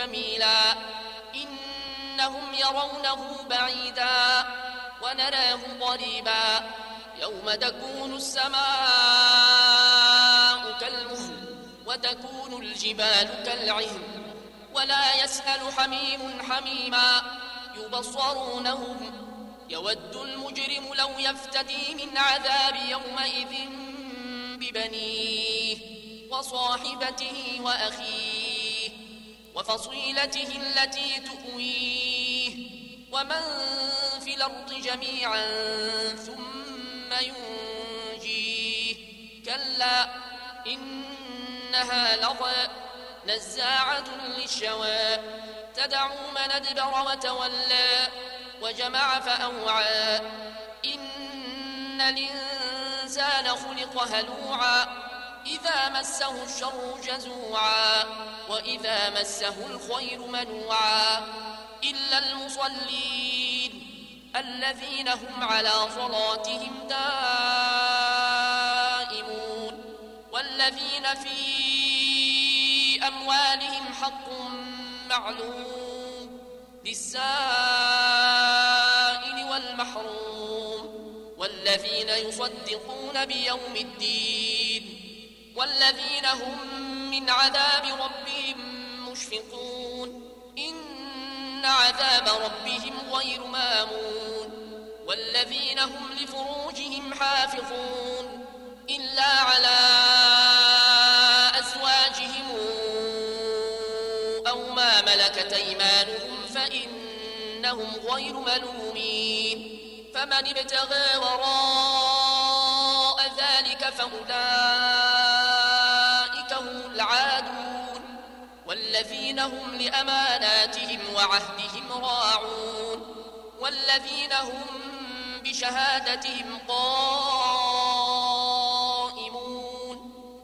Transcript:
جميلا إنهم يرونه بعيدا ونراه قريبا يوم تكون السماء كالمهل وتكون الجبال كالعهن ولا يسأل حميم حميما يبصرونهم يود المجرم لو يفتدي من عذاب يومئذ ببنيه وصاحبته وأخيه وفصيلته التي تؤويه ومن في الأرض جميعا ثم ينجيه كلا إنها لظى نزاعة للشوى تدعو من أدبر وتولى وجمع فأوعى إن الإنسان خلق هلوعا إذا مسه الشر جزوعا وإذا مسه الخير منوعا إلا المصلين الذين هم على صلاتهم دائمون والذين في أموالهم حق معلوم للسائل والمحروم والذين يصدقون بيوم الدين والذين هم من عذاب ربهم مشفقون إن عذاب ربهم غير مامون والذين هم لفروجهم حافظون إلا على أزواجهم أو ما ملكت أيمانهم فإنهم غير ملومين فمن ابتغى وراء ذلك فأولئك هم العادون والذين هم لأماناتهم وعهدهم راعون والذين هم بشهادتهم قائمون